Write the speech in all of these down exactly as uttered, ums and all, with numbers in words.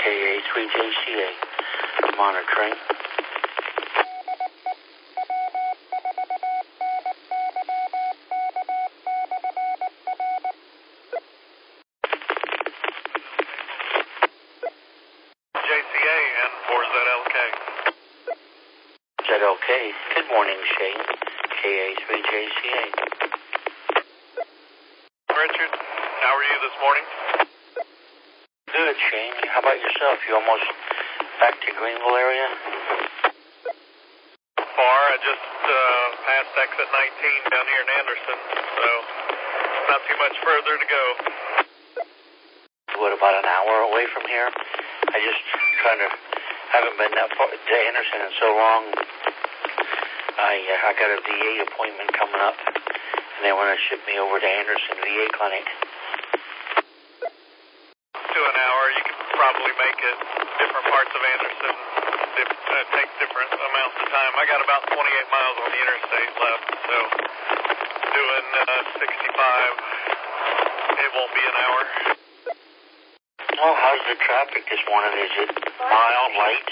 A three J C A. Monitoring. J C A and four Z L K. Z L K. Good morning, Shane. K A three J C A. Richard, how are you this morning? Good, Shane. How about yourself? You almost back to Greenville area? Far. I just uh, passed exit nineteen down here in Anderson, so not too much further to go. What, about an hour away from here? I just kind of haven't been that far to Anderson in so long. I uh, I got a V A appointment coming up, and they want to ship me over to Anderson V A clinic. To an hour, you can probably make it. Different parts of Anderson it uh, takes different amounts of time. I got about twenty-eight miles on the interstate left, so doing uh, sixty-five, it won't be an hour. Oh, how's the traffic this morning? Is it mild, light?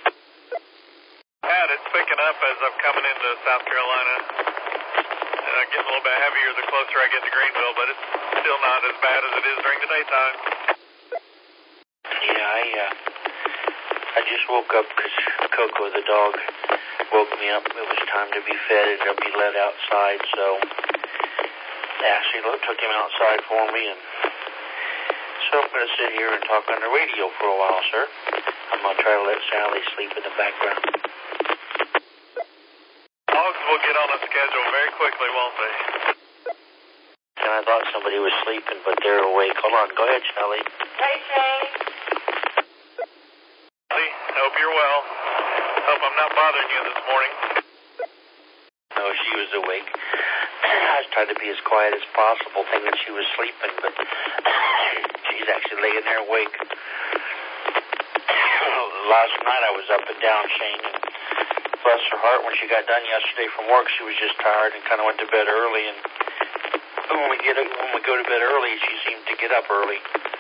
And it's picking up as I'm coming into South Carolina. Uh, getting a little bit heavier the closer I get to Greenville, but it's still not as bad as it is during the daytime. Yeah, I uh, I just woke up because Coco, the dog, woke me up. It was time to be fed and to be let outside, so Ashley took him outside for me, and so I'm going to sit here and talk on the radio for a while, sir. I'm going to try to let Sally sleep in the background. Dogs will get on a schedule very quickly, won't they? And I thought somebody was sleeping, but they're awake. Hold on. Go ahead, Sally. Hey, Shane. Hey, hope you're well. Hope I'm not bothering you this morning. No, she was awake. I was trying to be as quiet as possible, thinking she was sleeping, but she's actually laying there awake. Last night I was up and down, Shane, and bless her heart, when she got done yesterday from work, she was just tired and kind of went to bed early, and when we get when we go to bed early, she seemed to get up early.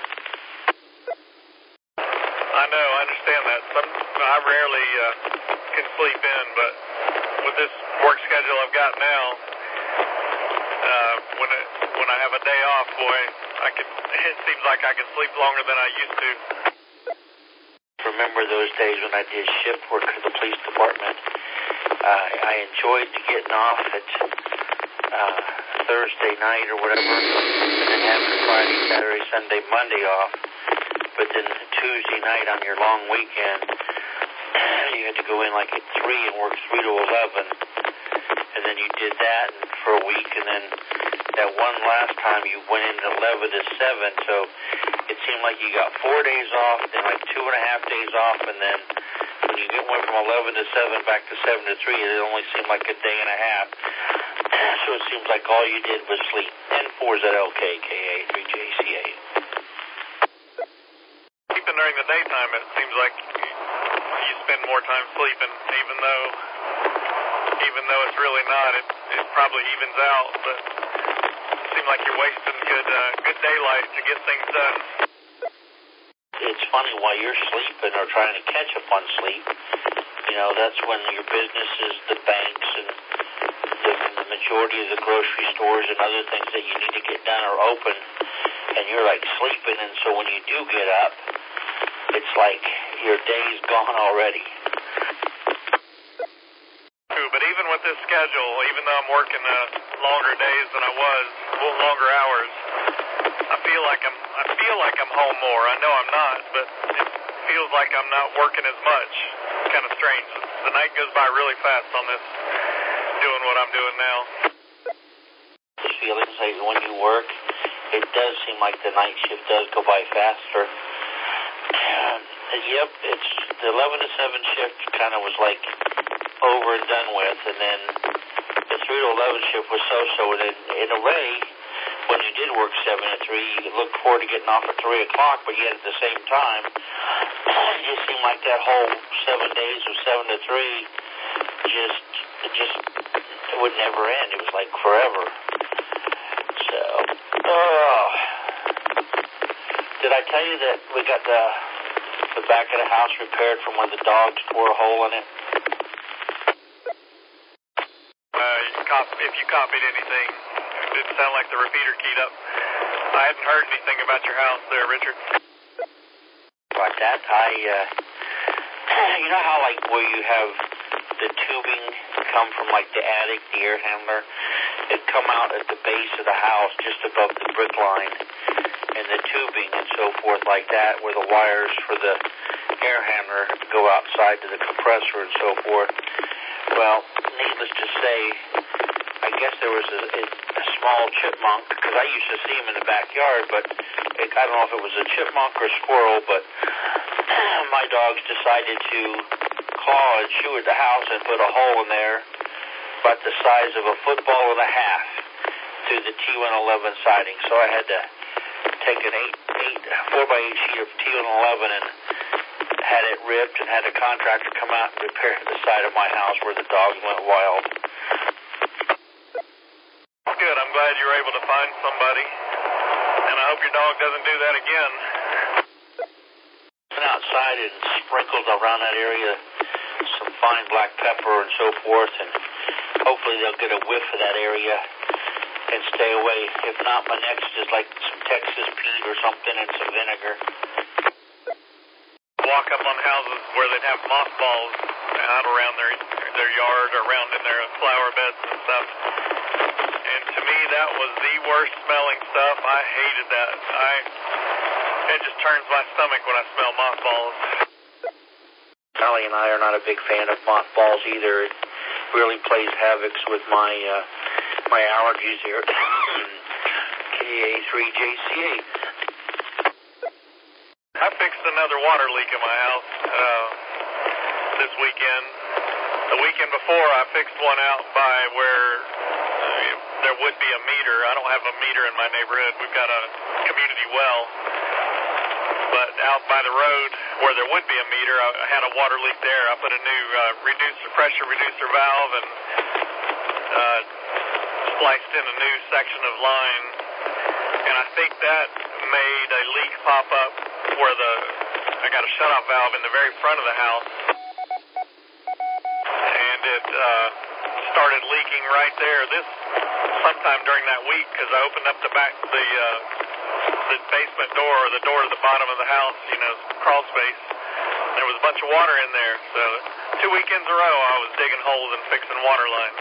I know, I understand that. Some, I rarely uh, can sleep in, but with this work schedule I've got now, uh, when it, when I have a day off, boy, I can. It seems like I can sleep longer than I used to. Remember those days when I did shift work at the police department? Uh, I enjoyed getting off at uh, Thursday night or whatever, and then having Friday, Saturday, Sunday, Monday off. But then Tuesday night on your long weekend, you had to go in like at three and work three to eleven, and then you did that for a week, and then that one last time you went in eleven to seven, so it seemed like you got four days off, then like two and a half days off, and then when you went from eleven to seven back to seven to three, it only seemed like a day and a half. So it seems like all you did was sleep. N four Z L K, K A three J C A. Even during the daytime, it seems like you spend more time sleeping, even though even though it's really not. It, it probably evens out, but it seems like you're wasting good uh, good daylight to get things done. It's funny, while you're sleeping or trying to catch up on sleep, you know, that's when your businesses, the banks, and the, the majority of the grocery stores and other things that you need to get done are open, and you're like sleeping, and so when you do get up, it's like your day's gone already. True, but even with this schedule, even though I'm working uh, longer days than I was, well, longer hours, I feel like I'm I feel like I'm home more. I know I'm not, but it feels like I'm not working as much. It's kind of strange. The night goes by really fast on this, doing what I'm doing now. This feelings like when you work, it does seem like the night shift does go by faster. And yep, it's the eleven to seven shift kind of was like over and done with, and then the three to eleven shift was so-so, and then in a way, when you did work seven to three, you looked forward to getting off at three o'clock, but yet at the same time, it just seemed like that whole seven days of seven to three just, it just, it would never end. It was like forever. So, oh. Did I tell you that we got the the back of the house repaired from where the dogs tore a hole in it. Uh, you cop- if you copied anything, it didn't sound like the repeater keyed up. I hadn't heard anything about your house there, Richard. Like that, I, uh, you know how, like, where you have the tubing come from, like, the attic, the air handler, it come out at the base of the house, just above the brick line, and the tubing and so forth like that, where the wires for the air handler go outside to the compressor and so forth. Well, needless to say, I guess there was a, a, a small chipmunk, because I used to see him in the backyard, but it, I don't know if it was a chipmunk or squirrel, but my dogs decided to claw and chew at the house and put a hole in there about the size of a football and a half through the T one eleven siding. So I had to take an eight, eight, four by eight sheet of T one eleven and had it ripped and had a contractor come out and repair the side of my house where the dogs went wild. Good. I'm glad you were able to find somebody, and I hope your dog doesn't do that again. Went outside and sprinkled around that area some fine black pepper and so forth, and hopefully they'll get a whiff of that area and stay away. If not, my next is like some Texas Pete or something and some vinegar. Walk up on houses where they'd have mothballs out around their their yard or around in their flower beds and stuff. And to me, that was the worst smelling stuff. I hated that. I it just turns my stomach when I smell mothballs. Sally and I are not a big fan of mothballs either. It really plays havoc with my uh, my allergies here. K A three J C A. I fixed another water leak in my house uh, this weekend. The weekend before, I fixed one out by where uh, there would be a meter. I don't have a meter in my neighborhood. We've got a community well. But out by the road where there would be a meter, I had a water leak there. I put a new uh, reducer, pressure reducer valve and uh, spliced in a new section of line. And I think that made a leak pop up where the I got a shutoff valve in the very front of the house. And it uh, started leaking right there. This sometime during that week, because I opened up the back, the uh, the basement door, or the door to the bottom of the house, you know, crawl space. There was a bunch of water in there. So two weekends in a row, I was digging holes and fixing water lines.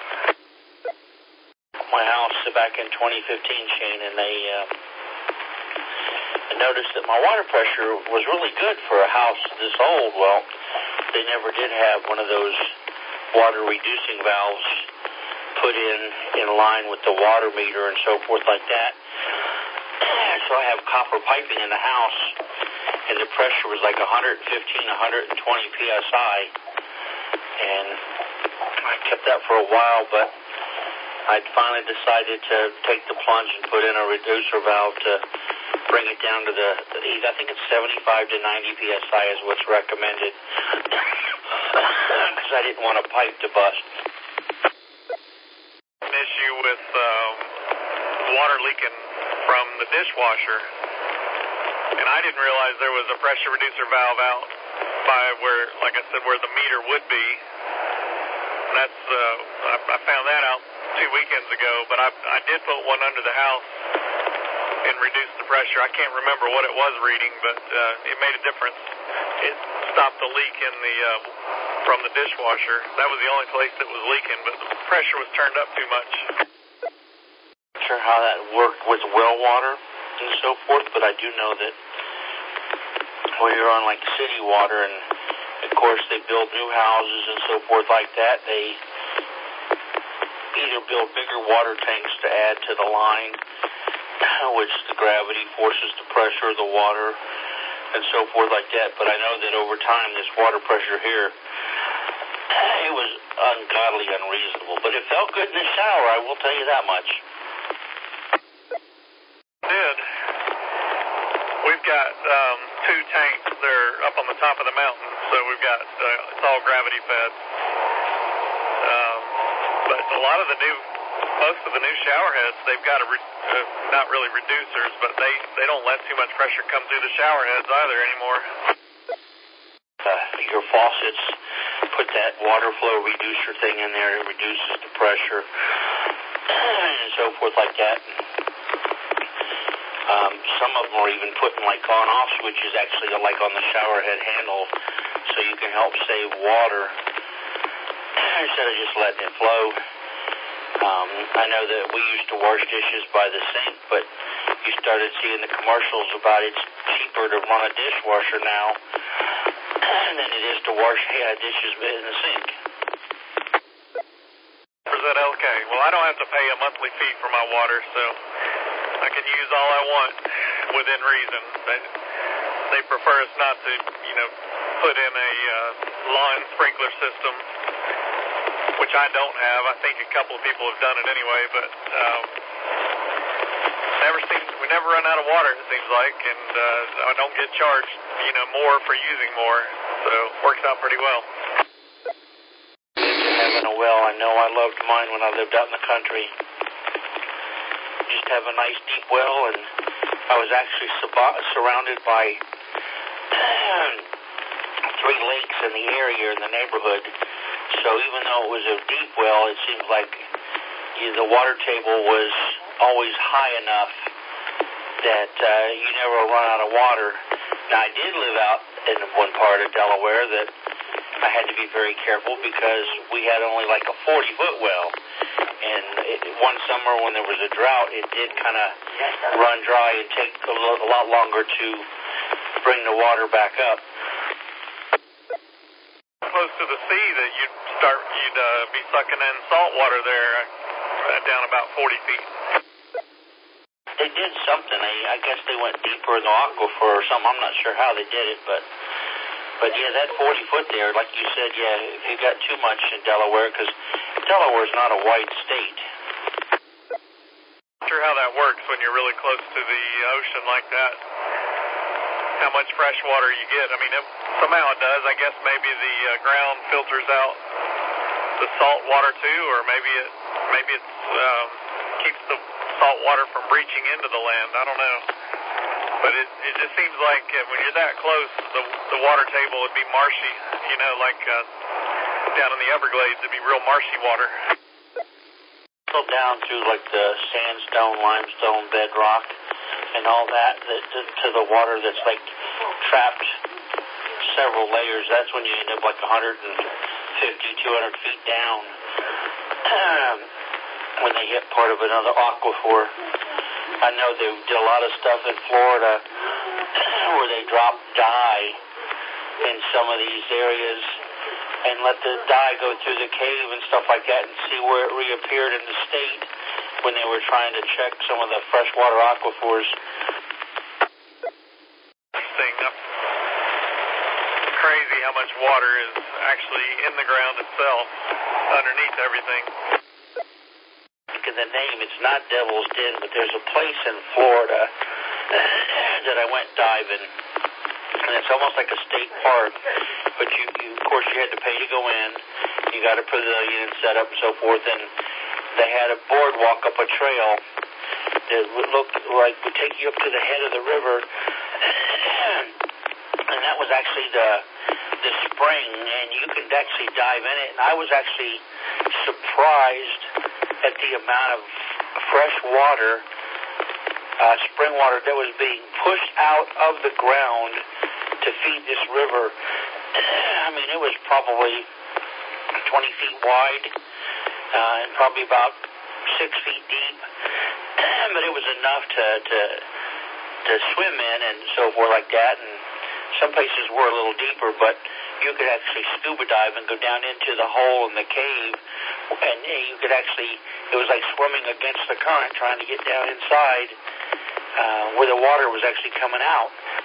My house back in twenty fifteen, Shane, and they uh, noticed that my water pressure was really good for a house this old. Well, they never did have one of those water reducing valves put in in line with the water meter and so forth like that. So I have copper piping in the house, and the pressure was like one fifteen, one twenty P S I, and I kept that for a while, but I finally decided to take the plunge and put in a reducer valve to bring it down to the, I think it's seventy-five to ninety P S I is what's recommended, because I didn't want a pipe to bust. An issue with um, water leaking from the dishwasher, and I didn't realize there was a pressure reducer valve out by where, like I said, where the meter would be. And that's uh, I, I found that out two weekends ago, but I, I did put one under the house and reduce the pressure. I can't remember what it was reading, but uh, it made a difference. It stopped the leak in the uh, from the dishwasher. That was the only place that was leaking, but the pressure was turned up too much. Not sure how that worked with well water and so forth, but I do know that when you're on like city water, and of course they build new houses and so forth like that, they either build bigger water tanks to add to the line, which the gravity forces the pressure of the water and so forth like that. But I know that over time, this water pressure here, it was ungodly unreasonable. But it felt good in the shower, I will tell you that much. It did. We've got um, two tanks. They're up on the top of the mountain, so we've got, uh, it's all gravity fed. Um, but a lot of the new, most of the new shower heads, they've got a, re, uh, not really reducers, but they, they don't let too much pressure come through the shower heads either anymore. your faucets, put that water flow reducer thing in there. It reduces the pressure and so forth like that. Um, some of them are even putting like on-off switches actually like on the shower head handle, so you can help save water instead of just letting it flow. Um, I know that we used to wash dishes by the sink, but you started seeing the commercials about it's cheaper to run a dishwasher now than it is to wash yeah, dishes in the sink. Is that okay? Well, I don't have to pay a monthly fee for my water, so I can use all I want within reason. They, they prefer us not to, you know, put in a uh, lawn sprinkler system, which I don't have. I think a couple of people have done it anyway, but um, never seem, we never run out of water, it seems like, and uh, I don't get charged, you know, more for using more, so it works out pretty well. Having a well, I know I loved mine when I lived out in the country. Just have a nice deep well, and I was actually sub- surrounded by three lakes in the area in the neighborhood. So even though it was a deep well, it seemed like you, the water table was always high enough that uh, you never run out of water. Now, I did live out in one part of Delaware that I had to be very careful because we had only like a forty-foot well. And it, one summer when there was a drought, it did kind of run dry and take a, lo- a lot longer to bring the water back up. Close to the sea that you'd start, you'd uh, be sucking in salt water there uh, down about forty feet. They did something. I, I guess they went deeper in the aquifer or something. I'm not sure how they did it, but but yeah, that forty foot there, like you said, yeah, if you got too much in Delaware, because Delaware's not a wide state. Not sure how that works when you're really close to the ocean like that. How much fresh water you get. I mean, it, somehow it does. I guess maybe the uh, ground filters out the salt water too, or maybe it maybe it um, keeps the salt water from breaching into the land. I don't know. But it, it just seems like uh, when you're that close, the, the water table would be marshy, you know, like uh, down in the Everglades, it'd be real marshy water. Down through like the sandstone, limestone, bedrock, and all that, that to, to the water that's like trapped several layers. That's when you end up like one hundred fifty, two hundred feet down when they hit part of another aquifer. I know they did a lot of stuff in Florida where they drop dye in some of these areas and let the dye go through the cave and stuff like that and see where it reappeared in the state when they were trying to check some of the freshwater aquifers. Interesting. It's crazy how much water is actually in the ground itself, underneath everything. In the name, it's not Devil's Den, but there's a place in Florida that I went diving, and it's almost like a state park, but you, you of course, you had to pay to go in. You got a pavilion set up and so forth, and they had a boardwalk up a trail that would look like would take you up to the head of the river, and that was actually the the spring, and you could actually dive in it, and I was actually surprised at the amount of fresh water, uh, spring water that was being pushed out of the ground to feed this river. I mean, it was probably twenty feet wide uh, and probably about six feet deep, but it was enough to, to to swim in and so forth like that. And some places were a little deeper, but you could actually scuba dive and go down into the hole in the cave, and you could actually, it was like swimming against the current trying to get down inside uh, where the water was actually coming out.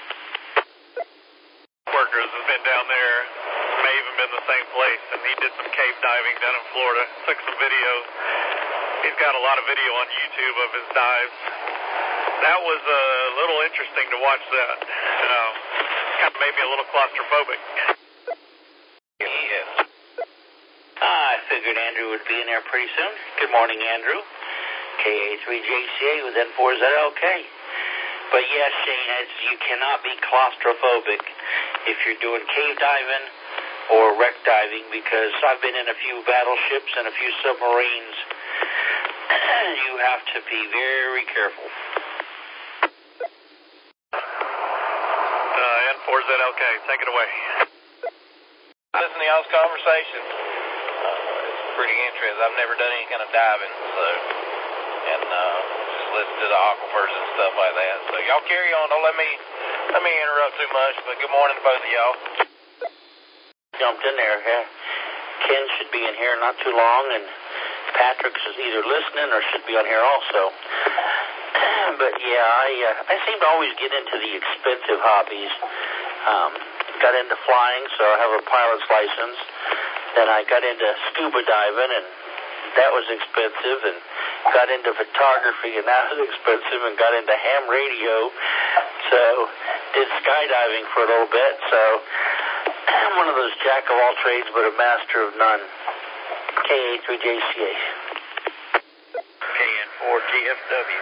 Workers has been down there, may even been the same place, and he did some cave diving down in Florida, took some video. He's got a lot of video on YouTube of his dives. That was a little interesting to watch that. Um, kind of made me a little claustrophobic. Yeah. Ah, I figured Andrew would be in there pretty soon. Good morning, Andrew. K A three J C A with N four Z L K. But yes, Shane, it's, you cannot be claustrophobic if you're doing cave diving or wreck diving, because I've been in a few battleships and a few submarines. You have to be very careful. Uh, N four Z L K, take it away. Listen to y'all's conversation. Uh, it's pretty interesting. I've never done any kind of diving, so, and uh, just listen to the aquifers and stuff like that. So y'all carry on. Don't let me let me interrupt too much. But good morning to both of y'all. Jumped in there. Yeah. Ken should be in here not too long, and Patrick's is either listening or should be on here also. But yeah, I uh, I seem to always get into the expensive hobbies. Um, got into flying, so I have a pilot's license. Then I got into scuba diving, and that was expensive. And got into photography, and that was expensive. And got into ham radio. So did skydiving for a little bit. So I'm one of those jack of all trades, but a master of none. K A three J C A. K N four T F W.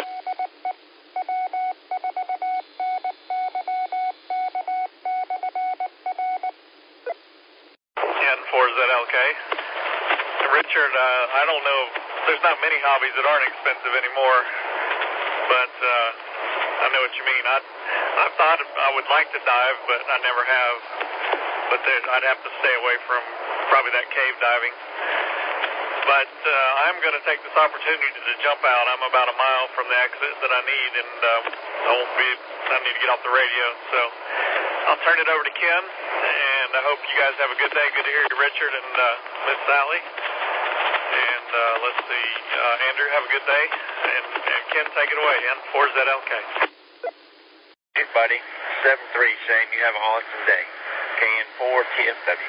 N four Z L K. Richard, uh, I don't know, there's not many hobbies that aren't expensive anymore, but uh, I know what you mean. I I thought I would like to dive, but I never have. But there, I'd have to stay away from probably that cave diving. But uh, I'm going to take this opportunity to jump out. I'm about a mile from the exit that I need, and um, I won't be. I need to get off the radio, so I'll turn it over to Ken. And I hope you guys have a good day. Good to hear you, Richard and uh, Miss Sally. And uh, let's see, uh, Andrew, have a good day. And, and Ken, take it away. N four Z L K. Hey, buddy. seven three, Shane. You have an awesome day. K N four T F W.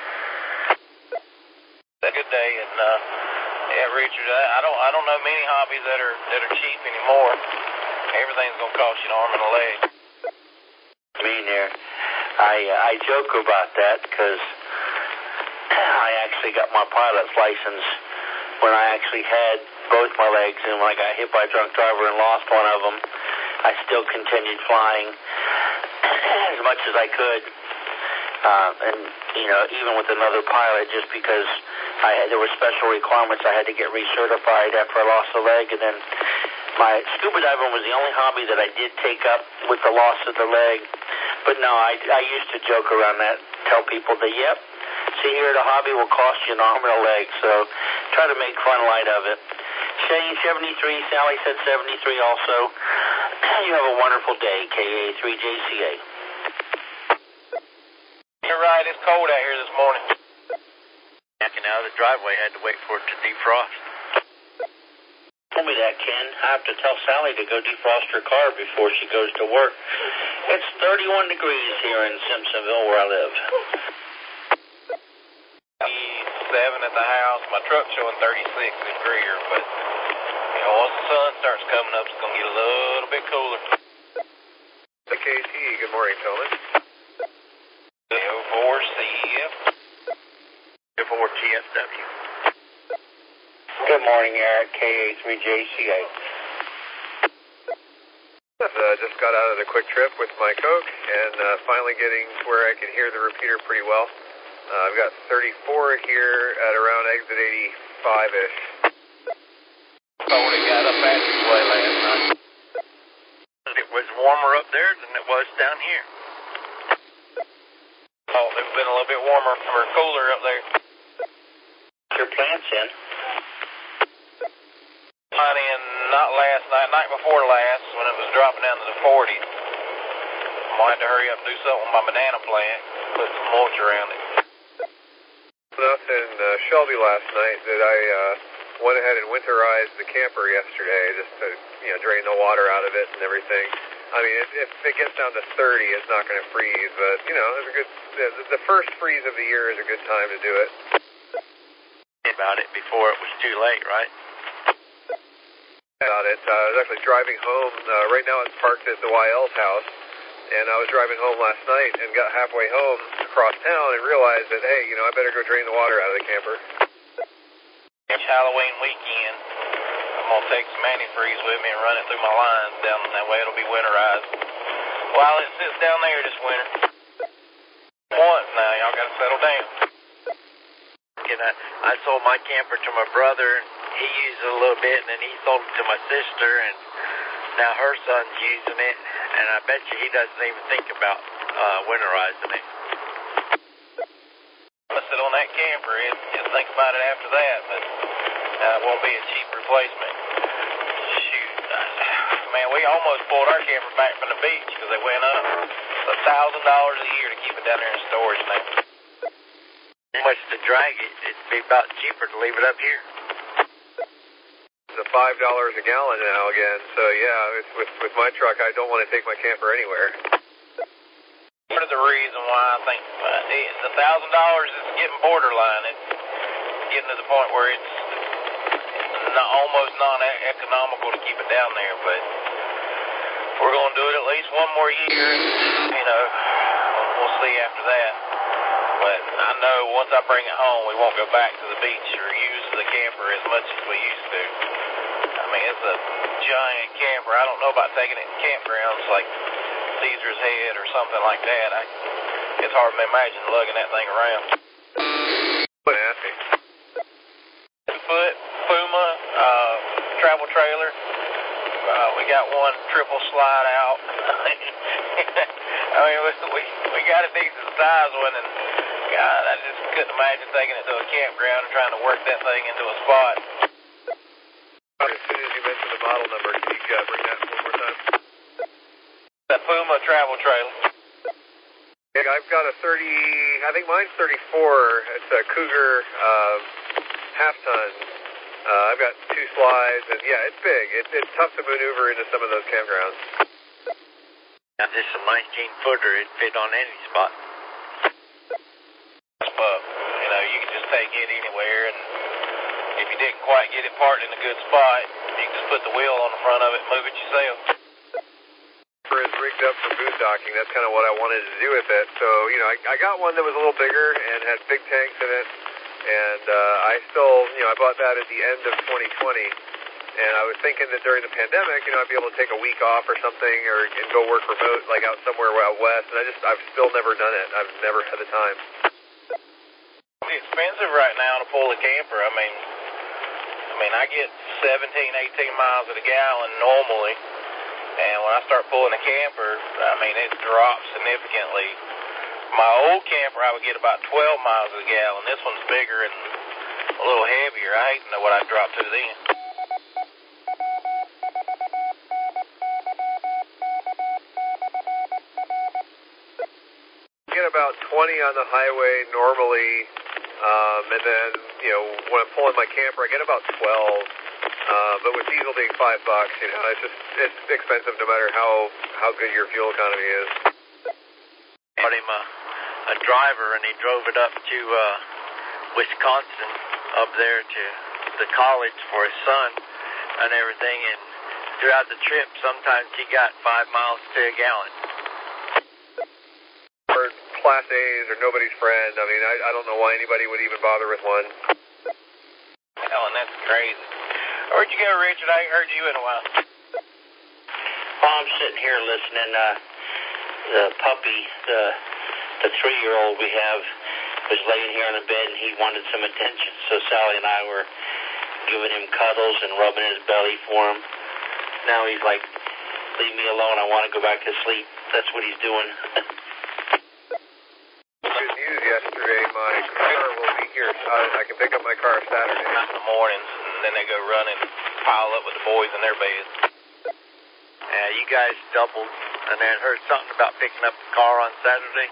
A good day, and uh, yeah, Richard. I, I don't, I don't know many hobbies that are that are cheap anymore. Everything's gonna cost you an arm and a leg. Me there. I uh, I joke about that because I actually got my pilot's license when I actually had both my legs, and when I got hit by a drunk driver and lost one of them, I still continued flying as much as I could. Uh, and, you know, even with another pilot, just because I had, there were special requirements, I had to get recertified after I lost a leg. And then my scuba diving was the only hobby that I did take up with the loss of the leg. But no, I, I used to joke around that, tell people that, yep, see here, the hobby will cost you an arm and a leg. So try to make fun light of it. Shane, seventy-three, Sally said seventy-three also. You have a wonderful day, K A three J C A. You're right, it's cold out here this morning. Backing out of the driveway, had to wait for it to defrost. Told me that, Ken. I have to tell Sally to go defrost her car before she goes to work. It's thirty-one degrees here in Simpsonville, where I live. Seven at the house. My truck's showing thirty-six in Greer, but you know, once the sun starts coming up, it's gonna get a little bit cooler. The K T, good morning, gentlemen. O four C F. O four T F W. Good morning, Eric, K A three J C A. Uh, just got out of the quick trip with my Coke, and uh, finally getting to where I can hear the repeater pretty well. Uh, I've got thirty-four here at around exit eighty-five-ish. Forty got up Patrick's way last night. It was warmer up there than it was down here. Oh, it's been a little bit warmer or cooler up there. Your plants in? Mine in not last night, night before last, when it was dropping down to the forties. I had to hurry up and do something with my banana plant, put some mulch around it. Enough in uh, Shelby last night that I uh, went ahead and winterized the camper yesterday just to, you know, drain the water out of it and everything. I mean, if, if it gets down to thirty, it's not going to freeze, but, you know, it's a good, the, the first freeze of the year is a good time to do it. About it before it was too late, right? About it. Uh, I was actually driving home. Uh, right now it's parked at the Y L's house, and I was driving home last night and got halfway home across town and realized that, hey, you know, I better go drain the water out of the camper. It's Halloween weekend. I'm going to take some antifreeze with me and run it through my lines down, that way it'll be winterized. While it sits down there this winter. Once now, y'all got to settle down. and I, I sold my camper to my brother, and he used it a little bit, and then he sold it to my sister, and now her son's using it, and I bet you he doesn't even think about uh, winterizing it. I'm gonna sit on that camper and just think about it after that, but uh, it won't be a cheap replacement. Shoot, man, we almost pulled our camper back from the beach because they went up a thousand dollars a year to keep it down there in storage now. How much to drag it? It'd be about cheaper to leave it up here. It's five dollars a gallon now again, so yeah, it's with with my truck, I don't want to take my camper anywhere. Part of the reason why I think uh, the thousand dollars is getting borderline. It's getting to the point where it's not, almost non-economical to keep it down there. But we're going to do it at least one more year. You know, we'll see after that. But I know once I bring it home, we won't go back to the beach or use the camper as much as we used to. I mean, it's a giant camper. I don't know about taking it to campgrounds like Caesar's Head or something like that. I, it's hard to imagine lugging that thing around. What asking? Two foot Puma uh, travel trailer. Uh, we got one triple slide out. I mean, we we got a decent size one, and God, I just couldn't imagine taking it to a campground and trying to work that thing into a spot. As soon as you mentioned the model number, can you uh, bring that one more time? That Puma travel trailer. Yeah, I've got a thirty, I think mine's thirty-four. It's a Cougar uh, half ton. Uh, I've got two slides, and yeah, it's big. It, it's tough to maneuver into some of those campgrounds. Now, this is a nineteen footer. It'd fit on any spot. But, you know, you can just take it anywhere, and if you didn't quite get it parked in a good spot, you can just put the wheel on the front of it and move it yourself. Is rigged up for boondocking. That's kind of what I wanted to do with it. So, you know, I, I got one that was a little bigger and had big tanks in it. And uh, I still, you know, I bought that at the end of twenty twenty. And I was thinking that during the pandemic, you know, I'd be able to take a week off or something or and go work remote, like out somewhere out west. And I just, I've still never done it. I've never had the time. It's expensive right now to pull a camper. I mean, I mean, I get seventeen, eighteen miles at a gallon normally. And when I start pulling a camper, I mean, it drops significantly. My old camper, I would get about twelve miles a gallon. This one's bigger and a little heavier. I hate to know what I'd drop to then. Get about twenty on the highway normally, um, and then, you know, when I'm pulling my camper, I get about twelve. Uh, but with diesel being five bucks, you know, it's just, it's expensive no matter how, how good your fuel economy is. Got him a, a driver, and he drove it up to uh, Wisconsin, up there to the college for his son and everything. And throughout the trip, sometimes he got five miles to a gallon. For Class A's or nobody's friend, I mean, I, I don't know why anybody would even bother with one. Hell, and that's crazy. Where'd you go, Richard? I ain't heard you in a while. Well, I'm sitting here listening. Uh, the puppy, the the three-year-old we have, was laying here on the bed, and he wanted some attention. So Sally and I were giving him cuddles and rubbing his belly for him. Now he's like, leave me alone. I want to go back to sleep. That's what he's doing. Good news yesterday. My car will be here. Uh, I can pick up my car Saturday. Not in the mornings, and then they go run and pile up with the boys in their beds. Yeah, you guys doubled, and then heard something about picking up the car on Saturday.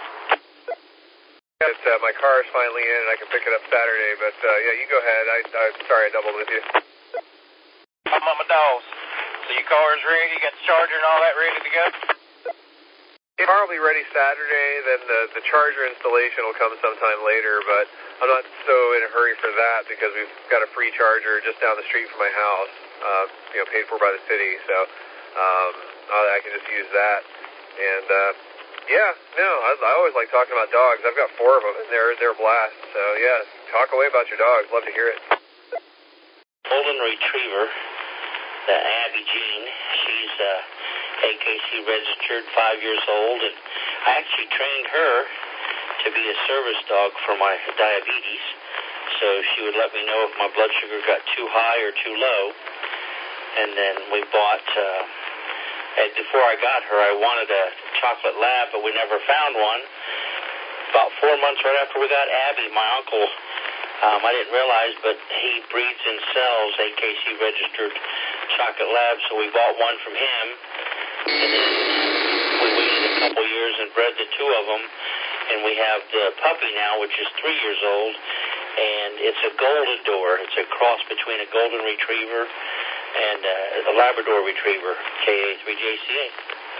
It's, uh, my car is finally in, and I can pick it up Saturday. But uh, yeah, you go ahead. I, I'm sorry I doubled with you. I'm on my dogs. So your car's ready? You got the charger and all that ready to go? It's probably ready Saturday. Then the the charger installation will come sometime later. But I'm not so in a hurry for that because we've got a free charger just down the street from my house. Uh, you know, paid for by the city. So um, I can just use that. And uh, yeah, no, I, I always like talking about dogs. I've got four of them, and they're they're a blast. So yeah, talk away about your dogs. Love to hear it. Golden Retriever, the Abby Jean. She's uh, A K C registered, five years old, and I actually trained her to be a service dog for my diabetes. so she would let me know if my blood sugar got too high or too low. And then we bought, uh, and before I got her, I wanted a chocolate lab, but we never found one. About four months right after we got Abby, my uncle, um, I didn't realize, but he breeds and sells A K C registered chocolate labs, so we bought one from him. And then we waited a couple years and bred the two of them. And we have the puppy now, which is three years old, and it's a Goldador. It's a cross between a golden retriever and uh, a Labrador retriever, K A three J C A.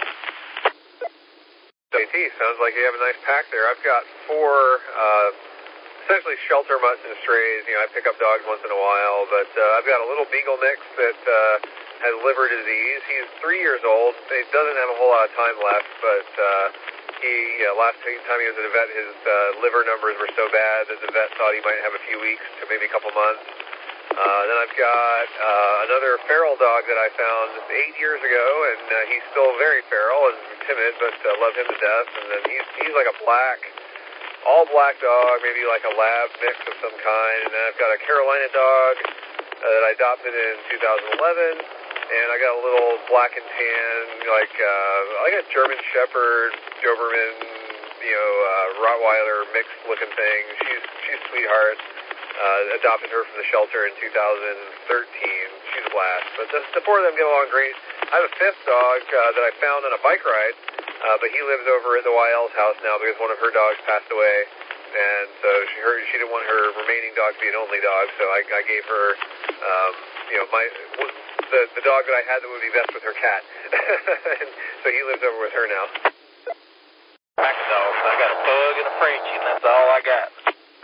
J T, sounds like you have a nice pack there. I've got four, uh, essentially shelter mutts and strays. You know, I pick up dogs once in a while, but uh, I've got a little beagle mix that uh, has liver disease. He's three years old. He doesn't have a whole lot of time left, but uh, he, uh, last time he was at a vet, his uh, liver numbers were so bad that the vet thought he might have a few weeks to maybe a couple months. Uh, then I've got uh, another feral dog that I found eight years ago, and uh, he's still very feral and timid, but uh, love him to death. And then he's he's like a black, all black dog, maybe like a lab mix of some kind. And then I've got a Carolina dog uh, that I adopted in two thousand eleven, and I got a little black and tan, like uh, like a German Shepherd, Doberman, you know, uh, Rottweiler mixed looking thing. She's she's a sweetheart. Uh, adopted her from the shelter in two thousand thirteen. She's a blast. But the, the four of them get along great. I have a fifth dog uh, that I found on a bike ride, uh, but he lives over at the Y L's house now because one of her dogs passed away. And so she, her, she didn't want her remaining dog to be an only dog, so I, I gave her, um, you know, my the, the dog that I had that would be best with her cat. And so he lives over with her now. Pack of dogs. I got a pug and a Frenchie, and that's all I got.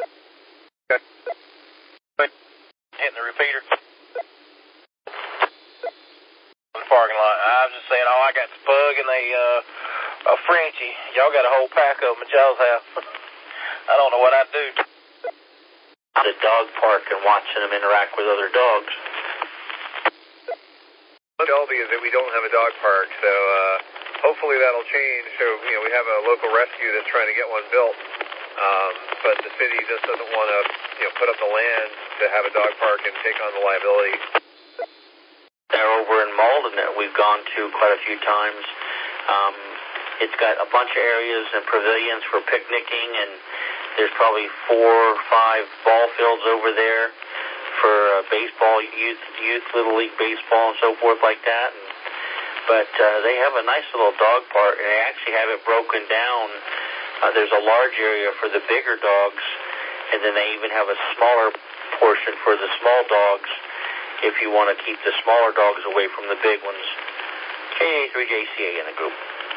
Hitting the repeater. In the parking lot. I was just saying, oh, I got the pug and a, uh, a Frenchie. Y'all got a whole pack of them at y'all's house. I don't know what I'd do. The dog park and watching them interact with other dogs. Shelby is that we don't have a dog park, so uh, hopefully that'll change. So, you know, we have a local rescue that's trying to get one built. Um, but the city just doesn't want to, you know, put up the land to have a dog park and take on the liability. They're over in Malden that we've gone to quite a few times. Um, it's got a bunch of areas and pavilions for picnicking, and there's probably four or five ball fields over there for uh, baseball, youth, youth, little league baseball, and so forth like that. And, but uh, they have a nice little dog park, and they actually have it broken down. Uh, there's a large area for the bigger dogs, and then they even have a smaller portion for the small dogs if you want to keep the smaller dogs away from the big ones. K A three J C A in the group.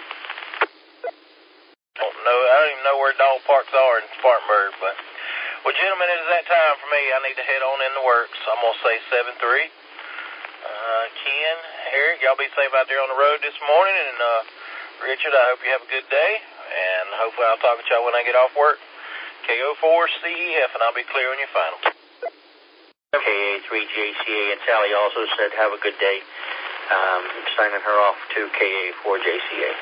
I don't know. I don't even know where dog parks are in Spartanburg, but, well, gentlemen, it is that time for me. I need to head on in the works. I'm going to say seven three. Uh, Ken, Eric, y'all be safe out there on the road this morning, and uh, Richard, I hope you have a good day. And hopefully I'll talk to y'all when I get off work. K O four C E F, and I'll be clear on your final. K A three J C A, and Sally also said have a good day. Um, signing her off to K A four J C A.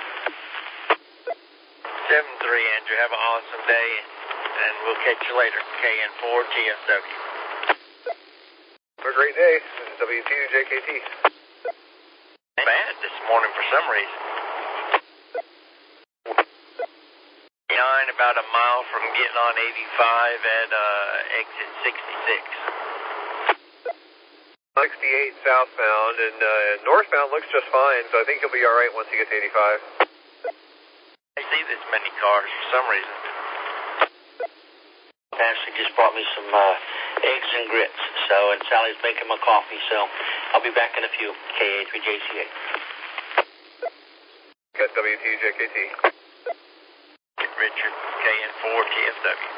seven three, Andrew. Have an awesome day, and we'll catch you later. K N four T S W. Have a great day. This is W two J K T. Bad this morning for some reason. About a mile from getting on eighty-five at uh, exit sixty-six. sixty-eight southbound, and uh, northbound looks just fine, so I think he'll be all right once he gets to eighty-five. I see this many cars for some reason. Ashley just brought me some uh, eggs and grits, so, and Sally's making my coffee, so I'll be back in a few. K A three J C A. Got W two J K T. Richard, K N four T S W.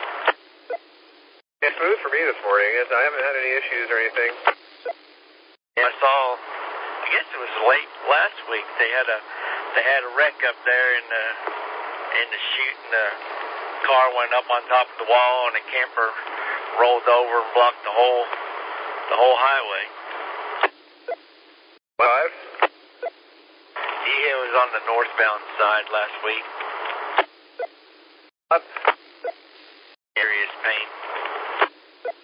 It's smooth for me this morning. I haven't had any issues or anything. I saw, I guess it was late last week. They had a, they had a wreck up there in the, in the chute, and the car went up on top of the wall, and a camper rolled over and blocked the whole, the whole highway. Five. Yeah, it was on the northbound side last week. Up. Serious pain.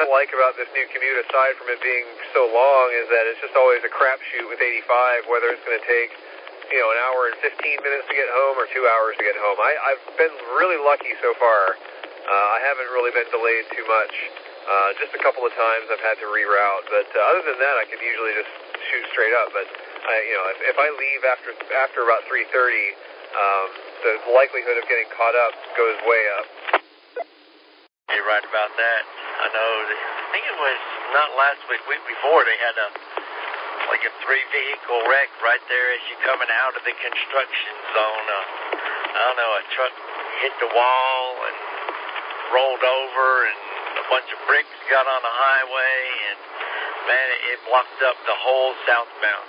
don't like about this new commute, aside from it being so long, is that it's just always a crapshoot with eighty-five, whether it's going to take, you know, an hour and fifteen minutes to get home or two hours to get home. I, I've been really lucky so far. Uh, I haven't really been delayed too much. Uh, just a couple of times I've had to reroute, but uh, other than that, I can usually just shoot straight up. But I, you know, if, if I leave after after about three thirty, um, the likelihood of getting caught up goes way up. You're right about that. I know. That, I think it was not last week, week before. They had a like a three vehicle wreck right there as you coming out of the construction zone. Uh, I don't know. A truck hit the wall and rolled over, and a bunch of bricks got on the highway, and man, it, it blocked up the whole southbound.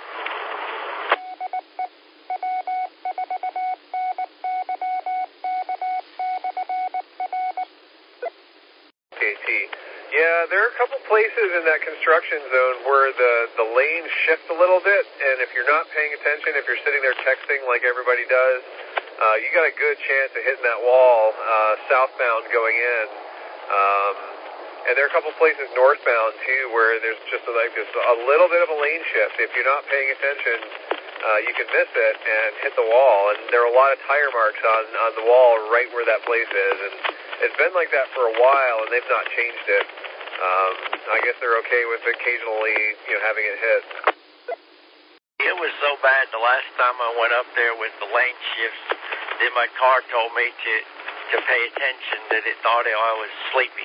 K T. Yeah, there are a couple places in that construction zone where the, the lanes shift a little bit, and if you're not paying attention, if you're sitting there texting like everybody does, uh, you got a good chance of hitting that wall uh, southbound going in. Um, and there are a couple places northbound, too, where there's just a, like just a little bit of a lane shift. If you're not paying attention, uh, you can miss it and hit the wall. And there are a lot of tire marks on, on the wall right where that place is. And it's been like that for a while, and they've not changed it. Um, I guess they're okay with occasionally, you know, having it hit. It was so bad the last time I went up there with the lane shifts that my car told me to, to pay attention, that it thought I was sleepy.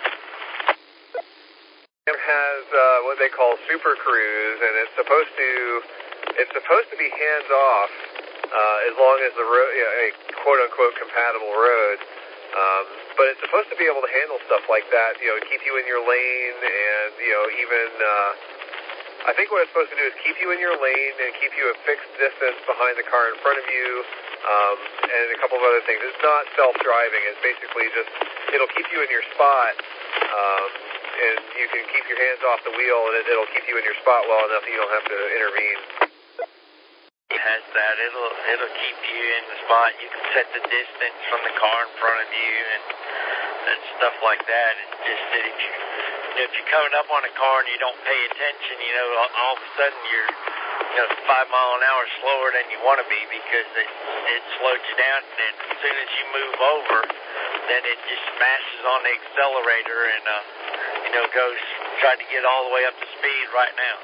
It has uh, what they call Super Cruise, and it's supposed to it's supposed to be hands off uh, as long as the road, you know, a quote unquote compatible road. Um, but it's supposed to be able to handle stuff like that, you know, keep you in your lane, and you know, even uh, I think what it's supposed to do is keep you in your lane and keep you a fixed distance behind the car in front of you, um, and a couple of other things. It's not self-driving. It's basically just it'll keep you in your spot. Um, and you can keep your hands off the wheel, and it, it'll keep you in your spot well enough that you don't have to intervene. It has that. It'll it'll keep you in the spot. You can set the distance from the car in front of you and and stuff like that. It's just that if you if you're coming up on a car and you don't pay attention, you know, all, all of a sudden you're you know five mile an hour slower than you want to be because it it slowed you down. And as soon as you move over, then it just smashes on the accelerator and uh. You know, goes, trying to get all the way up to speed right now.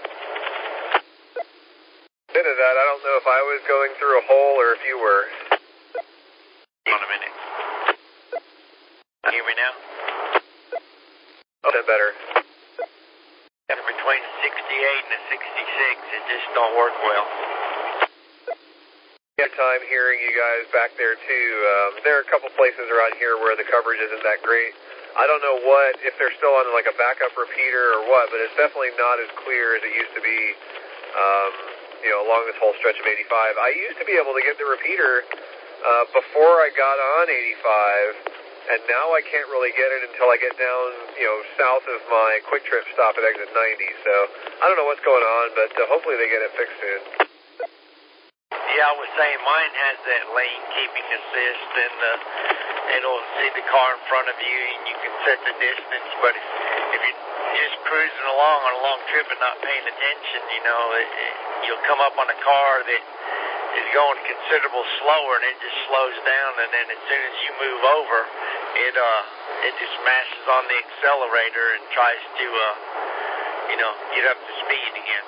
Bit of that, I don't know if I was going through a hole or if you were. Hold on a minute. Can you hear me now? Oh, that better. Between a sixty-eight and a sixty-six, it just don't work well. Good time hearing you guys back there, too. Um, there are a couple places around here where the coverage isn't that great. I don't know what, if they're still on like a backup repeater or what, but it's definitely not as clear as it used to be, um, you know, along this whole stretch of eighty-five. I used to be able to get the repeater uh, before I got on eighty-five, and now I can't really get it until I get down, you know, south of my Quick Trip stop at exit ninety. So I don't know what's going on, but uh, hopefully they get it fixed soon. Yeah, I was saying mine has that lane keeping assist, and uh, it'll see the car in front of you, and you can set the distance. But if, if you're just cruising along on a long trip and not paying attention, you know, it, it, you'll come up on a car that is going considerable slower, and it just slows down. And then as soon as you move over, it uh, it just mashes on the accelerator and tries to, uh, you know, get up to speed again.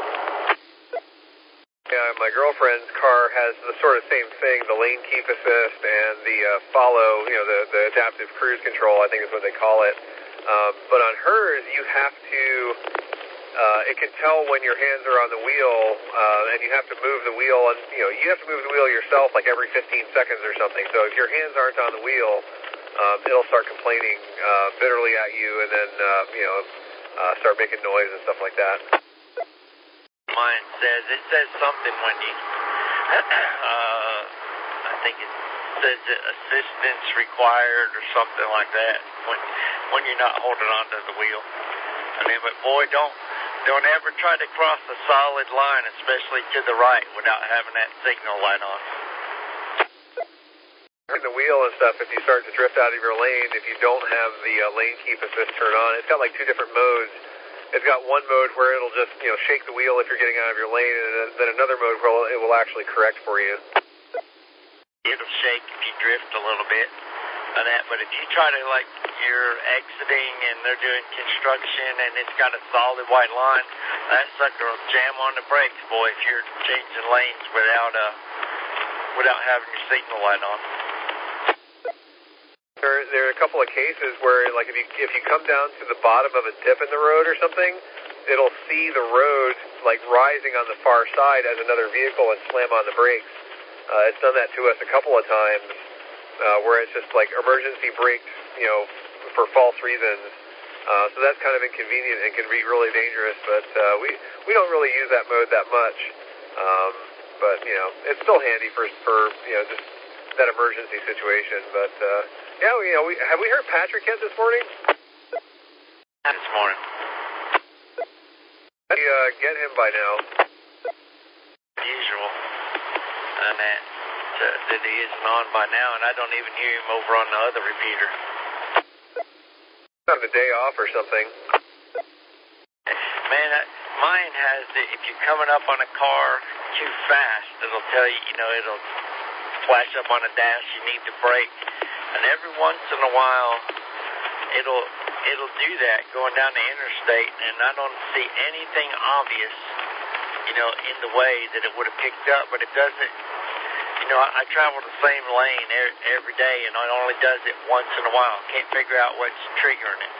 Yeah, my girlfriend's car has the sort of same thing, the lane keep assist and the uh, follow, you know, the, the adaptive cruise control, I think is what they call it. Um, but on hers, you have to, uh, it can tell when your hands are on the wheel, uh, and you have to move the wheel, and, you know, you have to move the wheel yourself like every fifteen seconds or something. So if your hands aren't on the wheel, um, it'll start complaining uh, bitterly at you and then, uh, you know, uh, start making noise and stuff like that. Mine says, it says something when you, uh, I think it says assistance required or something like that when when you're not holding onto the wheel. I mean, but boy, don't don't ever try to cross a solid line, especially to the right, without having that signal light on. in the wheel and stuff, if you start to drift out of your lane, if you don't have the uh, lane keep assist turn on, it's got like two different modes. It's got one mode where it'll just, you know, shake the wheel if you're getting out of your lane, and then another mode where it will actually correct for you. It'll shake if you drift a little bit on that, but if you try to, like, you're exiting and they're doing construction and it's got a solid white line, that sucker will jam on the brakes, boy, if you're changing lanes without uh, without having your signal light on. There, there are a couple of cases where, like, if you if you come down to the bottom of a dip in the road or something, it'll see the road, like, rising on the far side as another vehicle and slam on the brakes. Uh, it's done that to us a couple of times, uh, where it's just, like, emergency brakes, you know, for false reasons. Uh, so that's kind of inconvenient and can be really dangerous, but uh, we, we don't really use that mode that much. Um, but, you know, it's still handy for, for you know, just that emergency situation. But, uh, yeah, you know, we, have we heard Patrick yet this morning? This morning. How do you uh, get him by now? Usual. And that, uh, that he isn't on by now, and I don't even hear him over on the other repeater. Have a day off or something. Man, I, mine has the, if you're coming up on a car too fast, it'll tell you, you know, it'll flash up on a dash, you need to brake. And every once in a while, it'll it'll do that going down the interstate, and I don't see anything obvious, you know, in the way that it would have picked up, but it doesn't. You know, I, I travel the same lane er, every day, and it only does it once in a while. Can't figure out what's triggering it.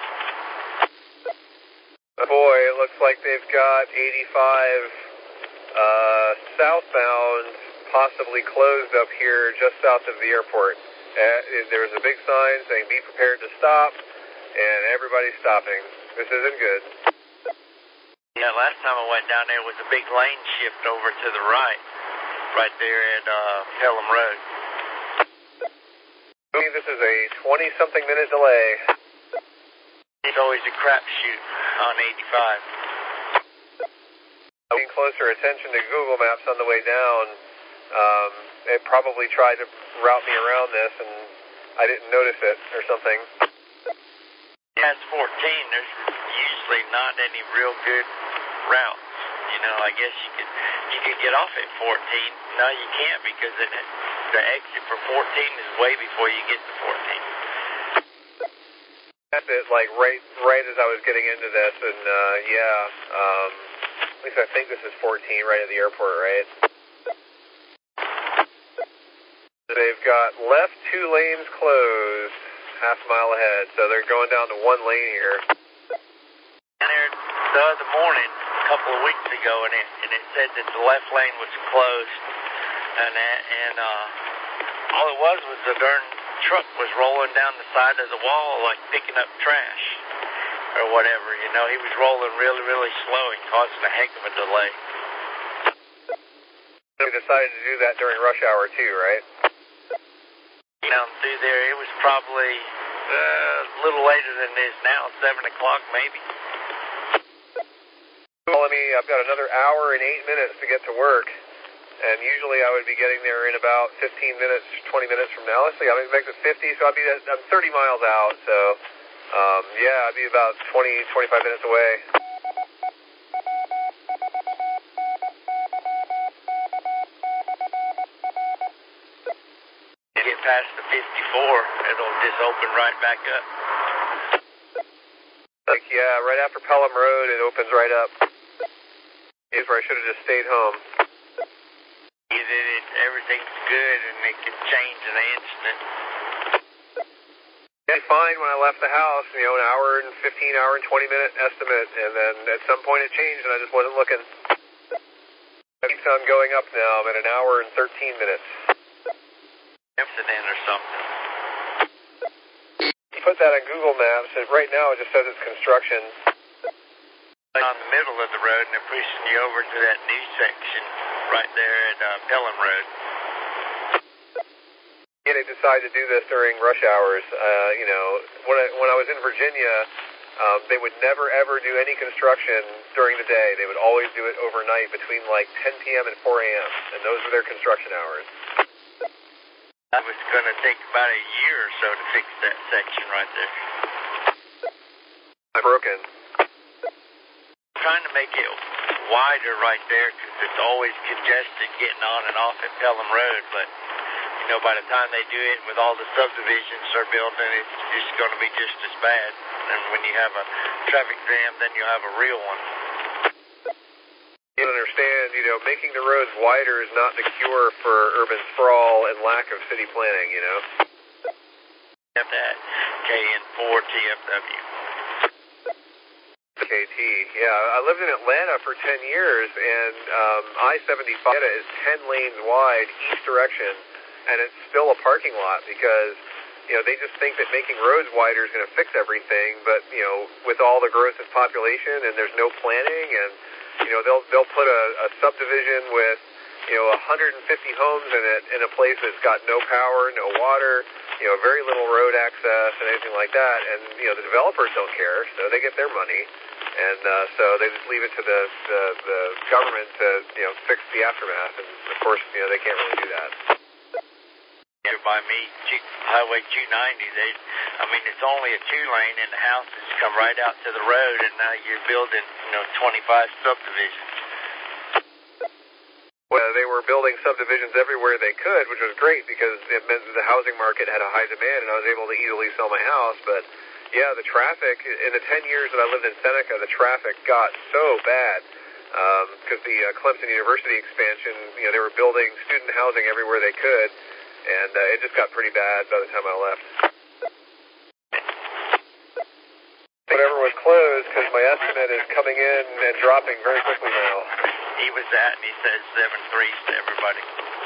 Boy, it looks like they've got eighty-five uh, southbound possibly closed up here just south of the airport. Uh, there's a big sign saying be prepared to stop, and everybody's stopping. This isn't good. Yeah, last time I went down there was a big lane shift over to the right, right there at uh, Pelham Road. This is a twenty-something minute delay. It's always a crapshoot on eighty-five. Paying closer attention to Google Maps on the way down, um, it probably tried to route me around this, and I didn't notice it or something. Yeah, it's fourteen. There's usually not any real good routes. You know, I guess you could you could get off at fourteen. No, you can't because it, the exit for fourteen is way before you get to fourteen. That's it, like right, right as I was getting into this, and uh, yeah, um, at least I think this is fourteen, right at the airport, right? They've got left two lanes closed, half a mile ahead, so they're going down to one lane here. And there, the other morning, a couple of weeks ago, and it and it said that the left lane was closed, and that, and uh, all it was was the darn truck was rolling down the side of the wall like picking up trash or whatever. You know, he was rolling really, really slow and causing a heck of a delay. They decided to do that during rush hour too, right? Down through there, it was probably uh, a little later than it is now, seven o'clock maybe. Well, I mean, I've got another hour and eight minutes to get to work, and usually I would be getting there in about fifteen minutes, twenty minutes from now. Let's see, I mean, it makes it fifty, so I'd be I'm thirty miles out, so um, yeah, I'd be about twenty, twenty-five minutes away. Get past the fifty-four, it'll just open right back up. Like, yeah, right after Pelham Road, it opens right up. Here's where I should have just stayed home. It, it, everything's good, and it can change in an instant. It's fine when I left the house, you know, an hour and fifteen, hour and twenty minute estimate, and then at some point it changed, and I just wasn't looking. It keeps on going up now. I'm at an hour and thirteen minutes. Incident or something. You put that on Google Maps, and right now it just says it's construction. On the middle of the road, and they're pushing you over to that new section right there at uh, Pelham Road. Yeah, they decide to do this during rush hours. Uh, you know, when I, when I was in Virginia, um, they would never ever do any construction during the day. They would always do it overnight between like ten p.m. and four a.m., and those were their construction hours. It was going to take about a year or so to fix that section right there. Broken. Trying to make it wider right there because it's always congested getting on and off at Pelham Road, but you know, by the time they do it with all the subdivisions they're building, it's just going to be just as bad. And when you have a traffic jam, then you'll have a real one. You understand, you know, making the roads wider is not the cure for urban sprawl and lack of city planning, you know? Have that K N four T F W. K T, yeah. I lived in Atlanta for ten years, and um, I seventy-five is ten lanes wide each direction, and it's still a parking lot because, you know, they just think that making roads wider is going to fix everything, but, you know, with all the growth in population and there's no planning, and, you know, they'll they'll put a, a subdivision with, you know, one hundred fifty homes in it in a place that's got no power, no water, you know, very little road access and anything like that, and, you know, the developers don't care, so they get their money. And uh, so they just leave it to the, the the government to, you know, fix the aftermath. And of course, you know, they can't really do that. Here by me, Highway two ninety, they, I mean, it's only a two lane, and the houses come right out to the road, and now you're building, you know, twenty-five subdivisions. Well, they were building subdivisions everywhere they could, which was great because it meant that the housing market had a high demand, and I was able to easily sell my house. But yeah, the traffic, in the ten years that I lived in Seneca, the traffic got so bad because um, the uh, Clemson University expansion, you know, they were building student housing everywhere they could, and uh, it just got pretty bad by the time I left. Whatever was closed, because my estimate is coming in and dropping very quickly now. He was at, and he said seven threes to everybody.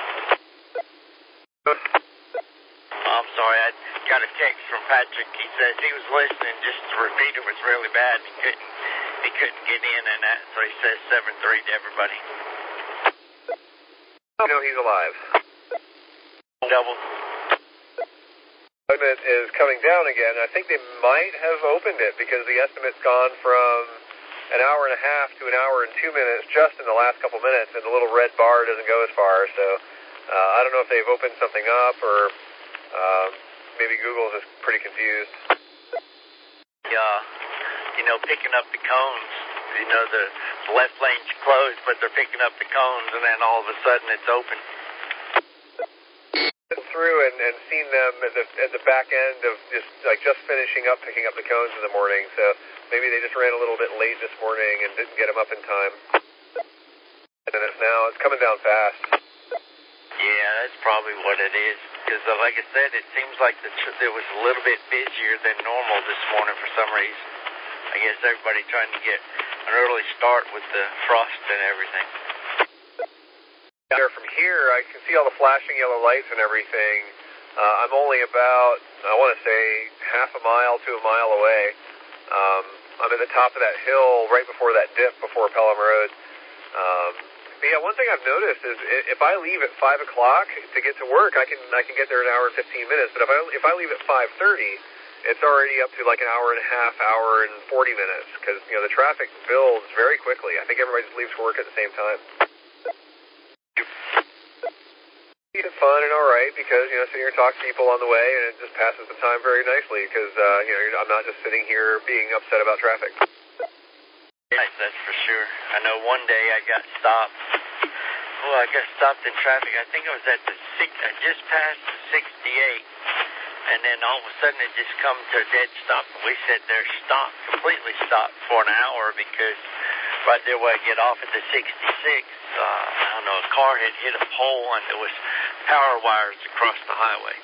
I'm sorry, I got a text from Patrick. He says he was listening, just the repeater was really bad. He couldn't, he couldn't get in and that, so he says seven three to everybody. You know he's alive. Double. Estimate is coming down again. I think they might have opened it because the estimate's gone from an hour and a half to an hour and two minutes just in the last couple minutes, and the little red bar doesn't go as far. So uh, I don't know if they've opened something up or um, maybe Google's just pretty confused. Yeah, you know, picking up the cones. You know, the left lane's closed, but they're picking up the cones, and then all of a sudden it's open. Through and, and seen them at the at the back end of just like just finishing up picking up the cones in the morning, so maybe they just ran a little bit late this morning and didn't get them up in time. And then it's now it's coming down fast. Yeah, that's probably what it is. Because uh, like I said, it seems like the tr- it was a little bit busier than normal this morning for some reason. I guess everybody trying to get an early start with the frost and everything. From here, I can see all the flashing yellow lights and everything. Uh, I'm only about, I want to say, half a mile to a mile away. Um, I'm at the top of that hill right before that dip before Pelham Road. Um, but yeah, one thing I've noticed is if I leave at five o'clock to get to work, I can I can get there in an hour and fifteen minutes. But if I if I leave at five thirty, it's already up to like an hour and a half, hour and forty minutes because you know the traffic builds very quickly. I think everybody just leaves for work at the same time. It's fun and all right because, you know, sitting here and talk to people on the way, and it just passes the time very nicely because, uh, you know, I'm not just sitting here being upset about traffic. Yes, that's for sure. I know one day I got stopped. Well, I got stopped in traffic. I think I was at the six, I just passed the sixty-eight, and then all of a sudden it just come to a dead stop. We sat there stopped, completely stopped for an hour because right there where I get off at the sixty-six, uh, I don't know, a car had hit a pole and there was power wires across the highway.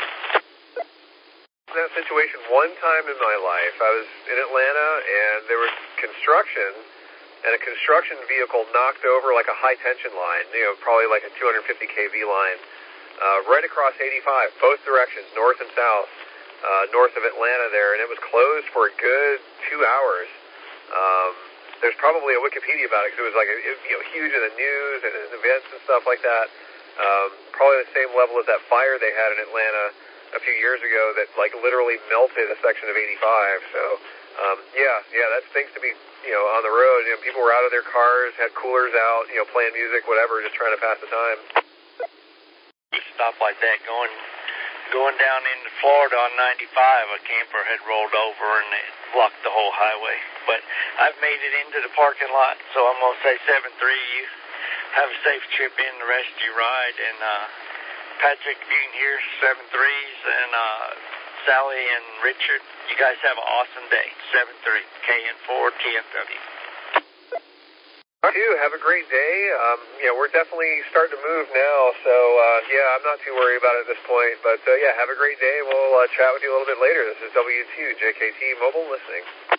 In that situation, one time in my life, I was in Atlanta and there was construction, and a construction vehicle knocked over like a high tension line, you know, probably like a two hundred fifty k V line, uh, right across eighty-five, both directions, north and south, uh, north of Atlanta there, and it was closed for a good two hours. Um, There's probably a Wikipedia about it because it was like a, it, you know, huge in the news and in events and stuff like that. Um, probably the same level as that fire they had in Atlanta a few years ago that like literally melted a section of eighty-five. So um, yeah, yeah, that stinks to be you know on the road. You know, people were out of their cars, had coolers out, you know, playing music, whatever, just trying to pass the time. You stop like that going going down into Florida on ninety-five, a camper had rolled over and it blocked the whole highway. But I've made it into the parking lot, so I'm going to say seven three. You have a safe trip in the rest of your ride. And uh, Patrick, if you can hear seven threes, and uh, Sally and Richard, you guys have an awesome day. seven three, K N four T F W. You have a great day. Um, yeah, we're definitely starting to move now, so uh, yeah, I'm not too worried about it at this point. But uh, yeah, have a great day. We'll uh, chat with you a little bit later. This is W two J K T Mobile Listening.